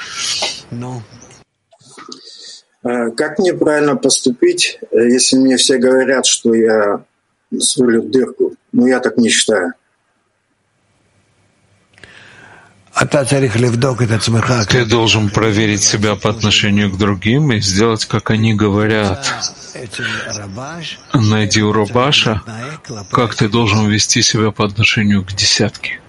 [SPEAKER 17] Как мне правильно поступить, если мне все говорят, что я свалю в дырку? Ну, я так не считаю.
[SPEAKER 1] Ты должен проверить себя по отношению к другим и сделать, как они говорят. Найди у Рабаша, как ты должен вести себя по отношению к десятке.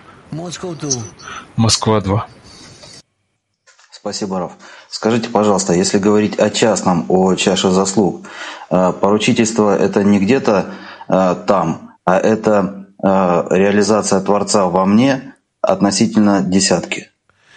[SPEAKER 1] Москва два.
[SPEAKER 18] Спасибо, Раф. Скажите, пожалуйста, если говорить о частном, о чаше заслуг, поручительство — это не где-то там, а это реализация Творца во мне относительно десятки?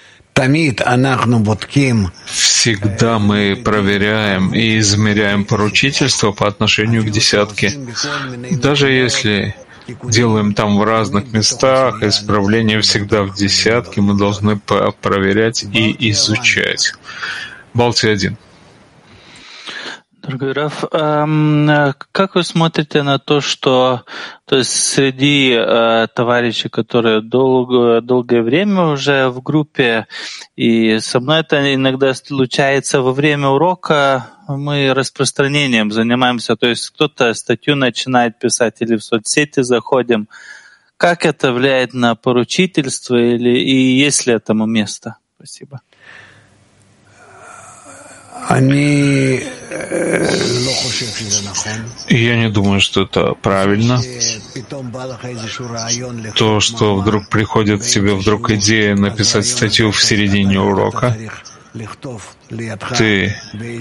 [SPEAKER 1] Всегда мы проверяем и измеряем поручительство по отношению к десятке. Даже если делаем там в разных местах, исправление всегда в десятке, мы должны проверять и изучать. Балтия один.
[SPEAKER 19] Дорогой Раф, как вы смотрите на то, что то есть среди э, товарищей, которые долго, долгое время уже в группе, и со мной это иногда случается во время урока, мы распространением занимаемся, то есть кто-то статью начинает писать или в соцсети заходим. как это влияет на поручительство или и есть ли этому место? Спасибо.
[SPEAKER 1] Я не думаю, что это правильно. То, что вдруг приходит к тебе вдруг идея написать статью в середине урока, ты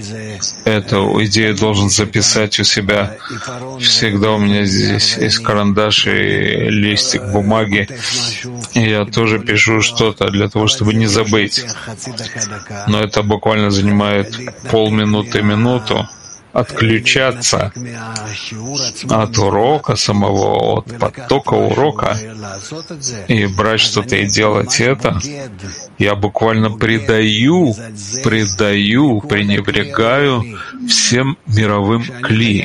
[SPEAKER 1] эту идею должен записать у себя. Всегда у меня здесь есть карандаш и листик бумаги. И я тоже пишу что-то для того, чтобы не забыть. Но это буквально занимает полминуты, минуту. Отключаться от урока самого, от потока урока и брать что-то и делать это, я буквально предаю, предаю, пренебрегаю всем мировым кли.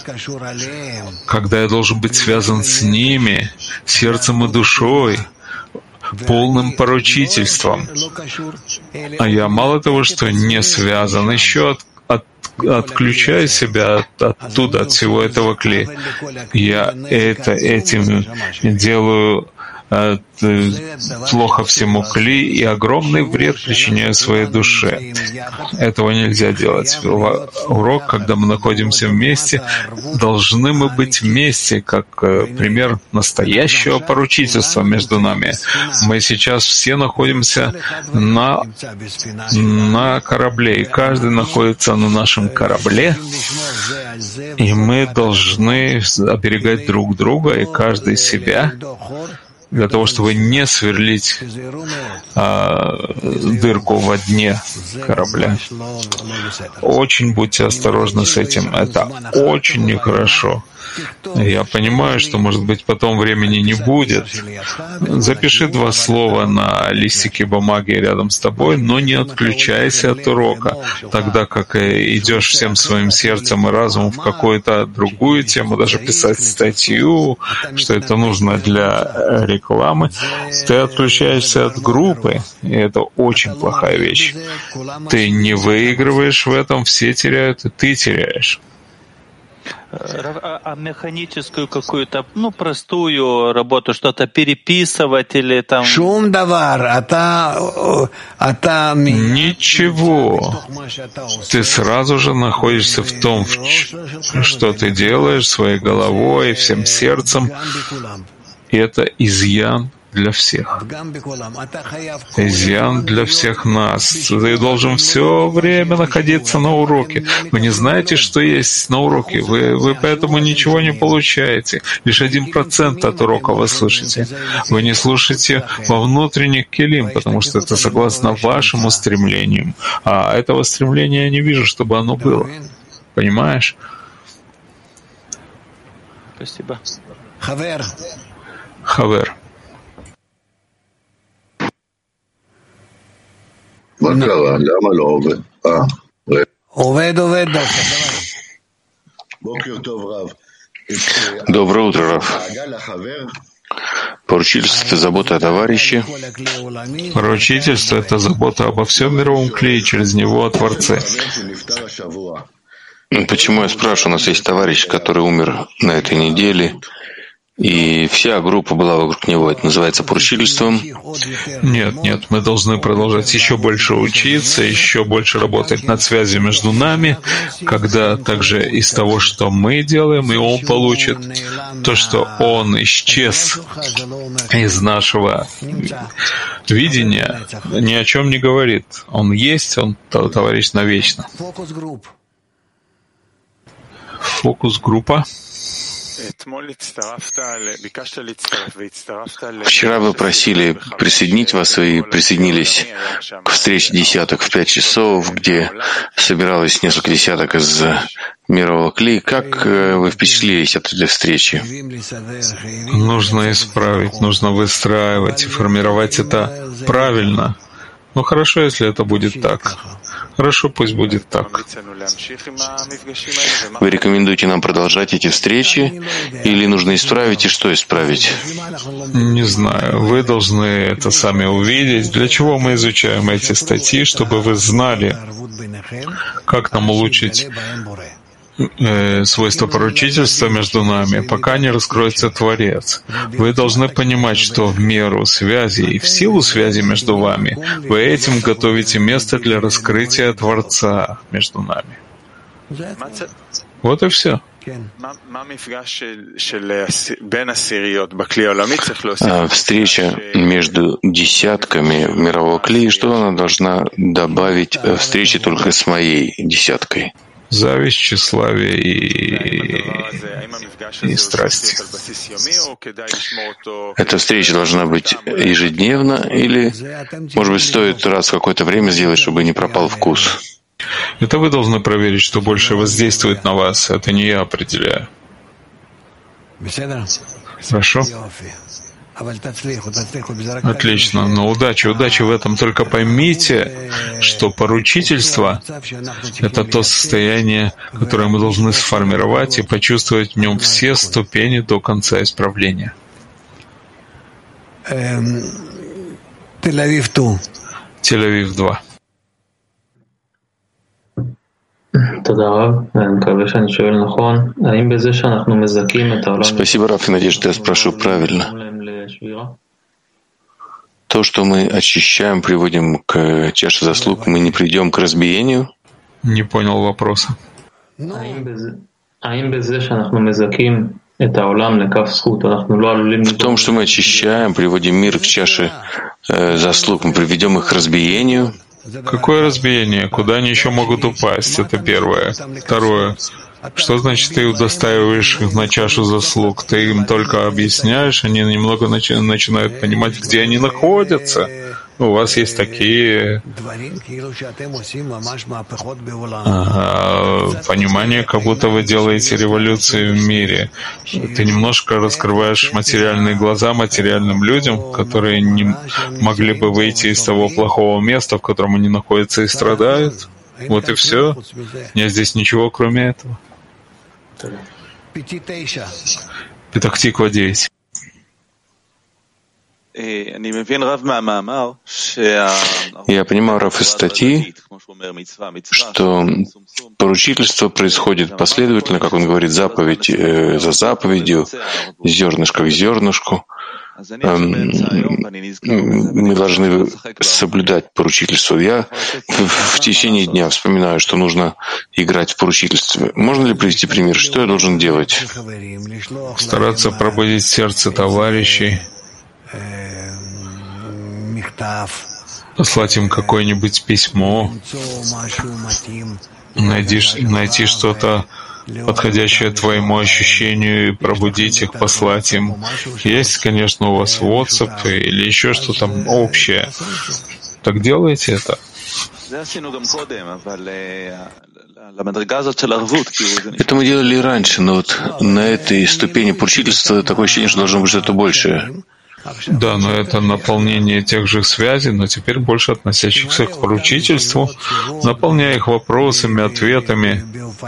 [SPEAKER 1] Когда я должен быть связан с ними, сердцем и душой, полным поручительством. А я мало того, что не связан, еще от отключаю себя от, оттуда, от всего этого клея. Я это этим делаю э, плохо всему кли и огромный вред причиняю своей душе. Этого нельзя делать. Урок, когда мы находимся вместе, должны мы быть вместе, как э, пример настоящего поручительства между нами. Мы сейчас все находимся на, на корабле, и каждый находится на нашем корабле, и мы должны оберегать друг друга и каждый себя, для того, чтобы не сверлить а, дырку во дне корабля. Очень будьте осторожны с этим. Это очень нехорошо. Я понимаю, что, может быть, потом времени не будет. Запиши два слова на листике бумаги рядом с тобой, но не отключайся от урока, тогда как идешь всем своим сердцем и разумом в какую-то другую тему, даже писать статью, что это нужно для рекламы, ты отключаешься от группы, и это очень плохая вещь. Ты не выигрываешь в этом, все теряют, и ты теряешь.
[SPEAKER 19] А механическую какую-то, ну, простую работу, что-то переписывать или там...
[SPEAKER 1] Ничего. Ты сразу же находишься в том, что ты делаешь своей головой, всем сердцем. И это изъян для всех. Изъян для всех нас. Ты должен все время находиться на уроке. Вы не знаете, что есть на уроке. Вы, вы поэтому ничего не получаете. Лишь один процент от урока вы слышите. Вы не слушаете во внутренних келим, потому что это согласно вашим устремлениям. А этого стремления я не вижу, чтобы оно было. Понимаешь?
[SPEAKER 19] Спасибо.
[SPEAKER 1] Хавер.
[SPEAKER 3] Доброе утро, Рав. Поручительство — это забота о товарище.
[SPEAKER 1] Поручительство — это забота обо всем мировом клее, через него о Творце.
[SPEAKER 3] Почему я спрашиваю? У нас есть товарищ, который умер на этой неделе, и вся группа была вокруг него. Это называется поручительством?
[SPEAKER 1] Нет, нет, мы должны продолжать еще больше учиться, еще больше работать над связью между нами, когда также из того, что мы делаем, и он получит то, что он исчез из нашего видения, ни о чем не говорит. Он есть, он товарищ навечно. Фокус-группа.
[SPEAKER 3] Вчера вы просили присоединить вас и присоединились к встрече десяток в пять часов, где собиралось несколько десяток из мирового клей. Как вы впечатлились от этой встречи?
[SPEAKER 1] Нужно исправить, нужно выстраивать и формировать это правильно. Ну хорошо, если это будет так. Хорошо, пусть будет так.
[SPEAKER 3] Вы рекомендуете нам продолжать эти встречи или нужно исправить, и что исправить?
[SPEAKER 1] Не знаю. Вы должны это сами увидеть. Для чего мы изучаем эти статьи? Чтобы вы знали, как нам улучшить э, свойство поручительства между нами, пока не раскроется Творец. Вы должны понимать, что в меру связи и в силу связи между вами вы этим готовите место для раскрытия Творца между нами. Вот и все.
[SPEAKER 3] А встреча между десятками мирового клея, что она должна добавить встрече только с моей десяткой?
[SPEAKER 1] Зависть, тщеславие и, и страсти.
[SPEAKER 3] Эта встреча должна быть ежедневно или, может быть, стоит раз в какое-то время сделать, чтобы не пропал вкус?
[SPEAKER 1] Это вы должны проверить, что больше воздействует на вас. Это не я определяю. Хорошо? Отлично. Но удачи, удачи в этом. Только поймите, что поручительство — это то состояние, которое мы должны сформировать и почувствовать в нем все ступени до конца исправления. Тель-Авив два.
[SPEAKER 3] Спасибо, Раф, и надеюсь, что я спрошу правильно. То, что мы очищаем, приводим к чаше заслуг, мы не придем к разбиению?
[SPEAKER 1] Не понял вопроса.
[SPEAKER 3] В том, что мы очищаем, приводим мир к чаше э, заслуг, мы приведем их к разбиению?
[SPEAKER 1] Какое разбиение? Куда они еще могут упасть? Это первое. Второе. Что значит ты удостаиваешь их на чашу заслуг? Ты им только объясняешь, они немного начи- начинают понимать, где они находятся. У вас есть такие а, понимание, как будто вы делаете революции в мире. Ты немножко раскрываешь материальные глаза материальным людям, которые не могли бы выйти из того плохого места, в котором они находятся и страдают. Вот и все. Нет здесь ничего, кроме этого. Петах-Тиква девять.
[SPEAKER 3] Я понимаю, Раф, из статьи, что поручительство происходит последовательно, как он говорит, заповедь э, за заповедью, зернышко к зернышку. Эм, мы должны соблюдать поручительство. Я в, в течение дня вспоминаю, что нужно играть в поручительство. Можно ли привести пример? Что я должен делать?
[SPEAKER 1] Стараться пробудить сердце товарищей, послать им какое-нибудь письмо, найти, найти что-то подходящее твоему ощущению и пробудить их, послать им. Есть, конечно, у вас WhatsApp или еще что-то общее. Так делайте это.
[SPEAKER 3] Это мы делали и раньше, но вот на этой ступени поручительства такое ощущение, что должно быть что-то большее.
[SPEAKER 1] Да, но это наполнение тех же связей, но теперь больше относящихся к поручительству, наполняя их вопросами, ответами,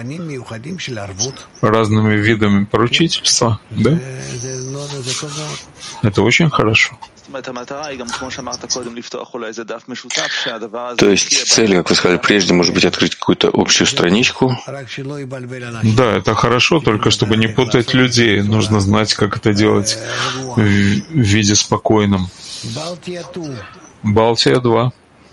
[SPEAKER 1] разными видами поручительства. Да? Это очень хорошо.
[SPEAKER 3] То есть цель, как вы сказали прежде, может быть, открыть какую-то общую страничку?
[SPEAKER 1] Да, это хорошо, только чтобы не путать людей. Нужно знать, как это делать в виде спокойном. Балтия два.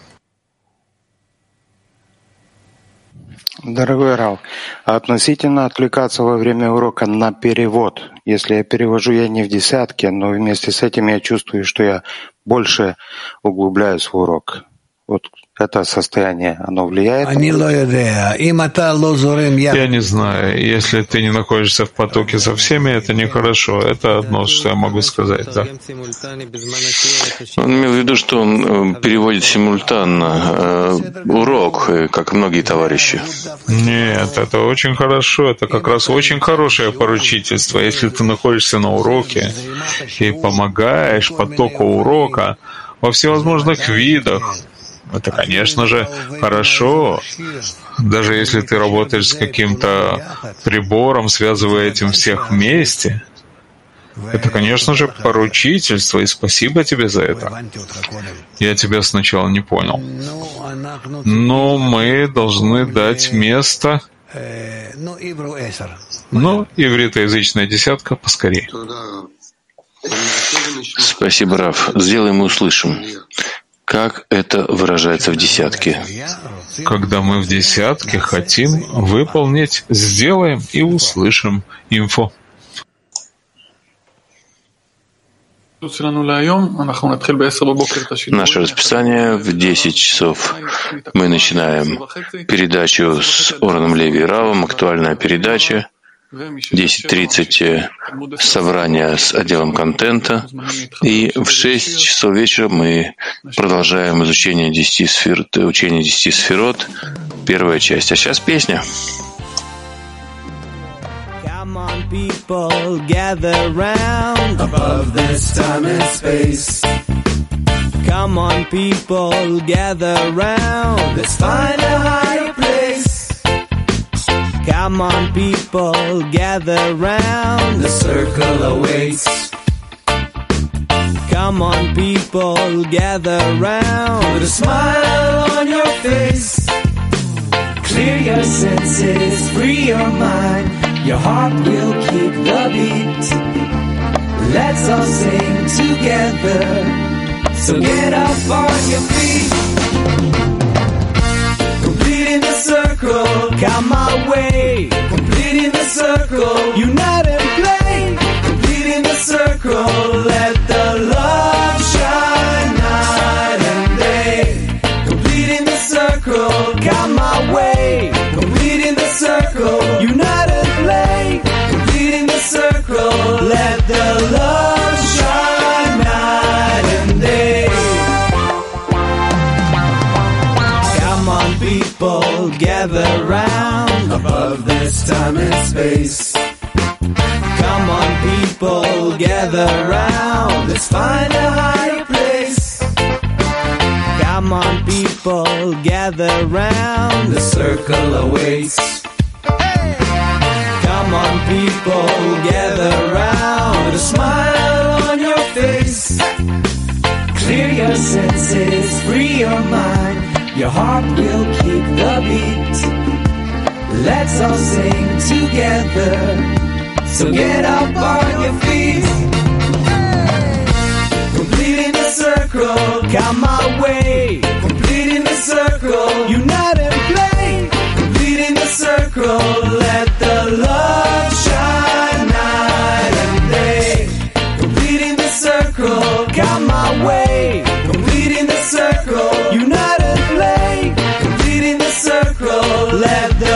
[SPEAKER 20] Дорогой Рав, относительно отвлекаться во время урока на перевод. Если я перевожу, я не в десятке, но вместе с этим я чувствую, что я больше углубляюсь в урок. Вот это состояние, оно влияет?
[SPEAKER 1] Я не знаю. Если ты не находишься в потоке со всеми, это нехорошо. Это одно, что я могу сказать. Да.
[SPEAKER 3] Он имел в виду, что он переводит симультанно э, урок, как многие товарищи.
[SPEAKER 1] Нет, это очень хорошо. Это как раз очень хорошее поручительство. Если ты находишься на уроке и помогаешь потоку урока во всевозможных видах, это, конечно же, хорошо. Даже если ты работаешь с каким-то прибором, связывая этим всех вместе, это, конечно же, поручительство, и спасибо тебе за это. Я тебя сначала не понял. Но мы должны дать место Но ивритоязычная десятка поскорее.
[SPEAKER 3] Спасибо, Рав. Сделаем и услышим. Как это выражается в десятке?
[SPEAKER 1] Когда мы в десятке хотим выполнить, сделаем и услышим. Инфо.
[SPEAKER 3] Наше расписание в десять часов. Мы начинаем передачу с Ороном Леви и Равом, актуальная передача. десять тридцать собрание с отделом контента. И в шесть часов вечера мы продолжаем изучение десяти сфер, учение десяти сферот, первая часть. А сейчас песня.
[SPEAKER 21] Come on, people, gather round above this time and space. Come on, people, gather round. Let's find a higher place. Come on, people, gather round. The circle awaits. Come on, people, gather round. Put a smile on your face. Clear your senses, free your mind. Your heart will keep the beat. Let's all sing together. So get up on your feet. Completing the circle, come my way. Completing the circle, unite and play. Completing the circle, let the love shine night and day. Completing the circle, come my way. Completing the circle, unite and play. Completing the circle, let the love shine night and day. Come on, people, gather round above this time and space. Come on, people, gather round. Let's find a higher place. Come on, people, gather round. The circle awaits. Come on, people, gather round. With a smile on your face. Clear your senses, free your mind. Your heart will keep the beat. Let's all sing together. So get up on your feet. Completing the circle, come my way. Completing the circle, unite and play. Completing the circle, let the love shine night and day. Completing the circle, come my way. Completing the circle, unite and play. Completing the circle, let the